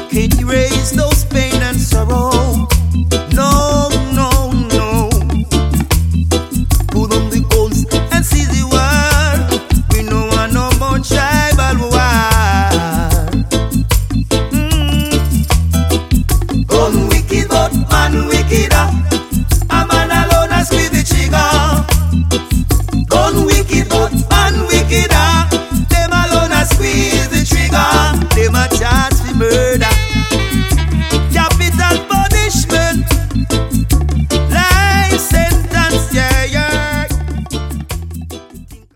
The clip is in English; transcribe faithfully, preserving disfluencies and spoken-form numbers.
can't erase those pain and sorrow. No, no, no. Put on the guns and seize the world. We know I no more tribal war. Mm. Gun wicked, but man wickeder.